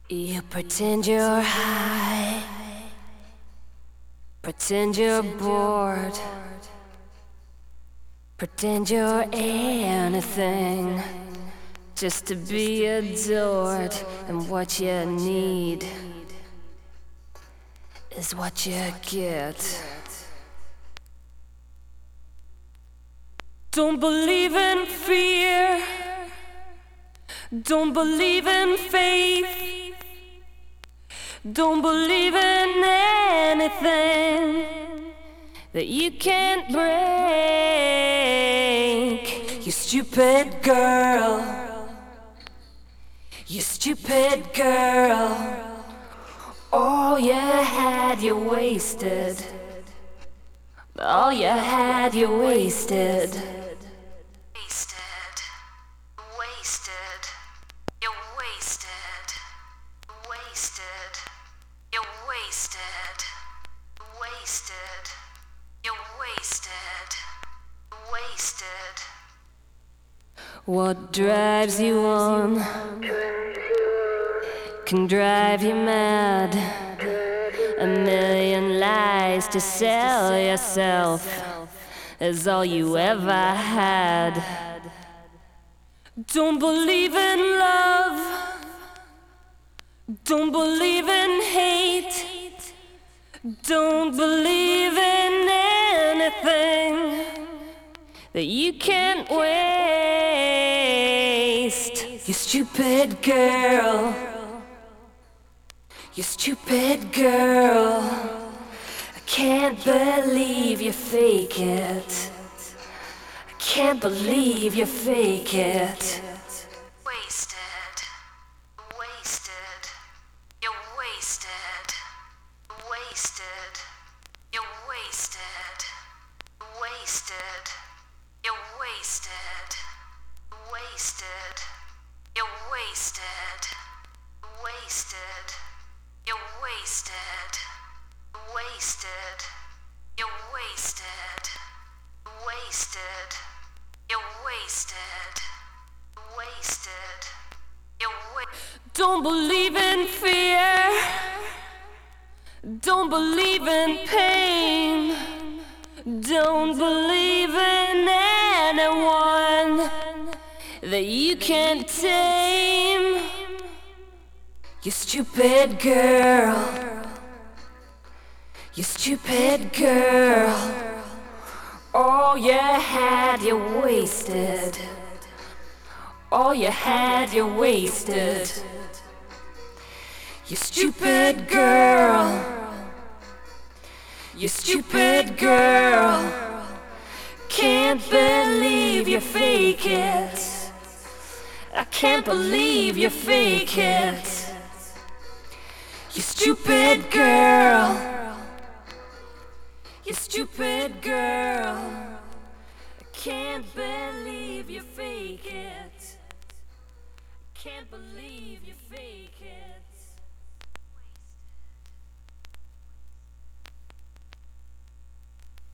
You pretend you're high, pretend you're bored, pretend you're anything just to be adored. And what you need is what you get. Don't believe in fear, don't believe in faith, don't believe in anything that you can't break. You stupid girl, you stupid girl. All you had, you wasted. All you had, you wasted. Wasted, you're wasted, wasted, you're wasted, wasted, you're wasted, wasted. What drives you on can drive you mad. A million lies to sell yourself is all you ever had. Don't believe in love, don't believe in hate, don't believe in anything that you can't waste. You stupid girl, you stupid girl. I can't believe you fake it. I can't believe you fake it. Wasted, wasted, you're wasted, wasted, you're wasted, wasted, you're wasted, wasted, you're wasted, wasted, you're wasted, wasted, you're wasted, wasted, you're wasted, wasted, you're wasted. Don't believe in fear, don't believe in pain, don't believe in anyone that you can't tame. You stupid girl, you stupid girl. All you had, you wasted. All you had, you wasted. You stupid girl, you stupid girl. Can't believe you fake it. I can't believe you fake it. You stupid girl, you stupid girl. I can't believe you fake it. I can't believe you fake it.